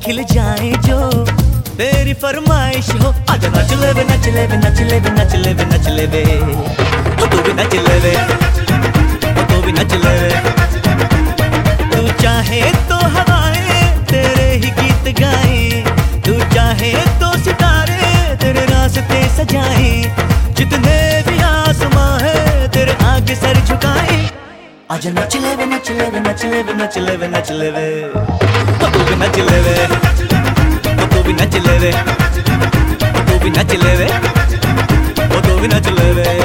खिल जाए जो तेरी फरमाइश हो। आजा नच ले वे नच ले वे नच ले वे नच ले वे नच ले वे, ओ तू भी नच ले वे, ओ तू भी नच ले वे। तू चाहे तो हवाएं तेरे ही गीत गाए, तू चाहे तो सितारे तेरे रास्ते सजाए, जितने भी आसमां है तेरे आगे सर झुकाए। आजा नच ले वे नच ले वे नच ले वे नच ले वे नच ले वे, ओ तू भी नच ले वे, ओ तू भी नच ले वे, ओ तू भी नच ले वे, ओ तू भी नच ले वे।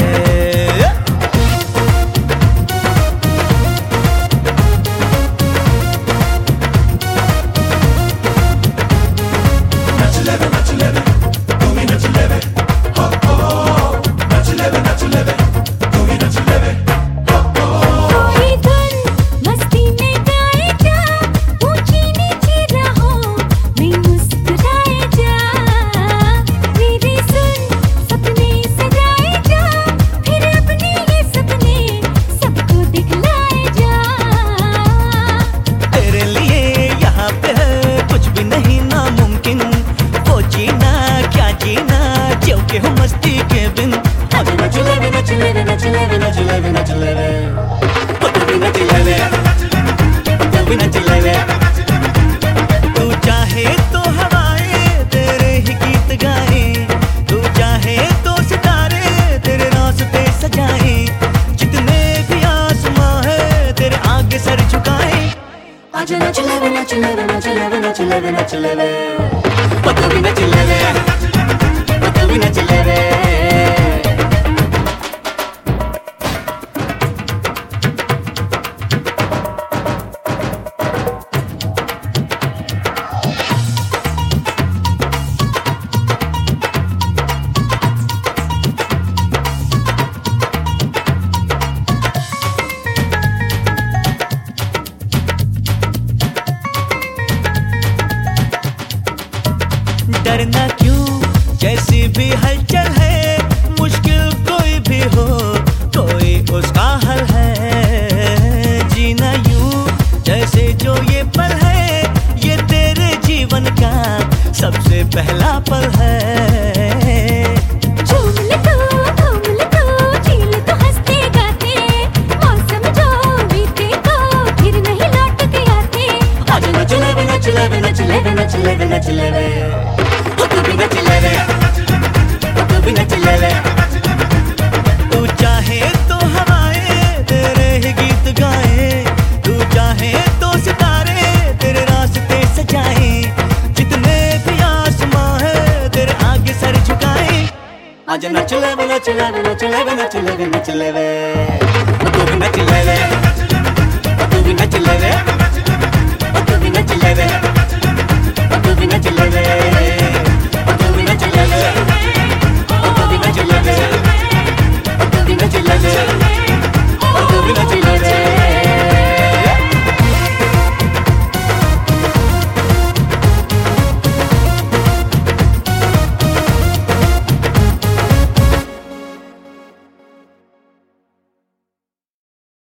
मस्ती के बिन आजा नच ले वे नच ले वे नच ले वे नच ले वे नच ले वे, ओ तू भी नच ले वे, ओ तू भी नच ले वे। तू चाहे तो हवाएं तेरे ही गीत गाए, तू चाहे तो सितारे तेरे रास्ते सजाए, जितने भी आसमां है तेरे आगे सर झुकाए। आजा नच ले वे नच ले वे नच ले वे नच ले वे नच ले वे, ओ तू भी नच ले वे, ओ तू भी नच ले वे। डरना क्यों जैसी भी हलचल है, मुश्किल कोई भी हो कोई उसका हल है। जीना यूं जैसे जो ये पल है, ये तेरे जीवन का सबसे पहला पल है। झूम ले तो झील तो हंसते गाते, मौसम जो बीते तो फिर नहीं लौट के आते। आजा नच ले वे नच ले वे नच ले वे नच ले वे नच ले वे, ओ तू भी नच ले वे, ओ तू भी नच ले वे। तू चाहे तो हवाएं तेरे ही गीत गाए, तू चाहे तो सितारे तेरे रास्ते सजाए, जितने भी आसमां है तेरे आगे सर झुकाए। आजा नच ले वे नच ले वे नच ले वे नच ले वे नच ले वे, ओ तू भी नच ले वे, ओ तू भी नच ले वे, ओ तू भी नच ले वे।